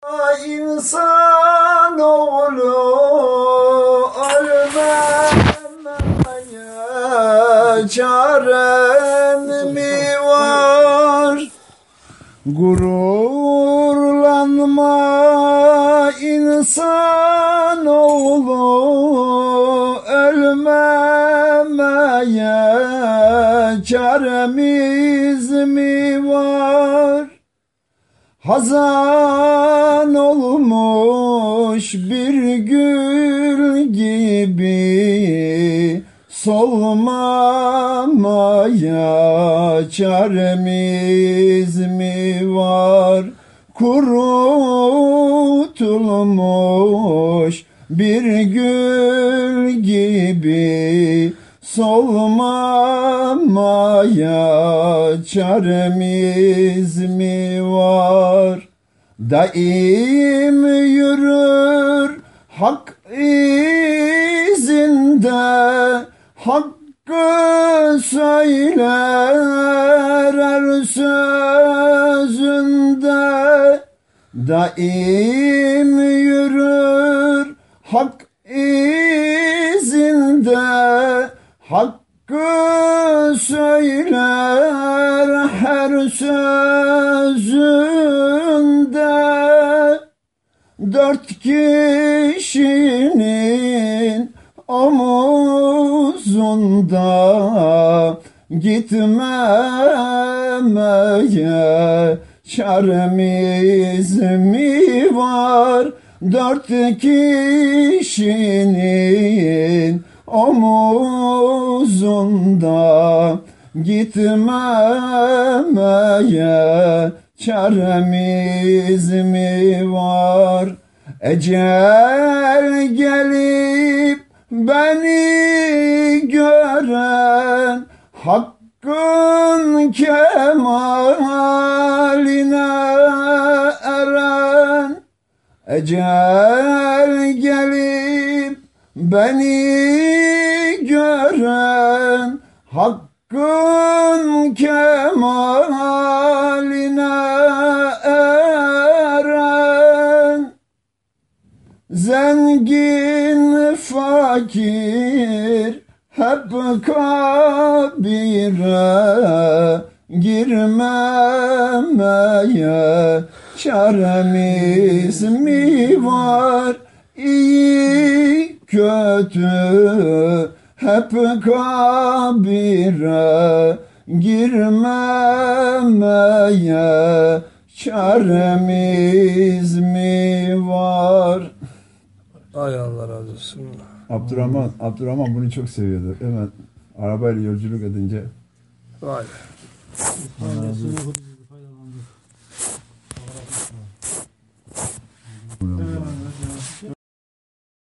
İnsanoğlu ölmemeye çaren mi var? Gururlanma insanoğlu ölmemeye çaremiz mi var? Hazan olmuş bir gül gibi solmamaya çaremiz mi var? Kurutulmuş bir gül gibi solmamaya çaremiz mi var? Daim yürür hak izinde, hakkı söyler her sözünde. Daim yürür hak izinde, hakkı söyler her sözünde. Dört kişinin omuzunda gitmemeye çaremiz mi var? Dört kişinin omuzunda gitmemeye çaremiz mi var? Ecel gelip beni gören, hakkın kemaline eren. Ecel gelip beni gören, hakkın kemaline eren. Zengin fakir hep kabire girmemeye çaremiz mi var? İyi kötü hep kabire girmemeye çaremiz mi var? Ay Allah razı olsun. Abdurrahman bunu çok seviyordu. Hemen arabayla yolculuk edince. Vay be. Faydalandı.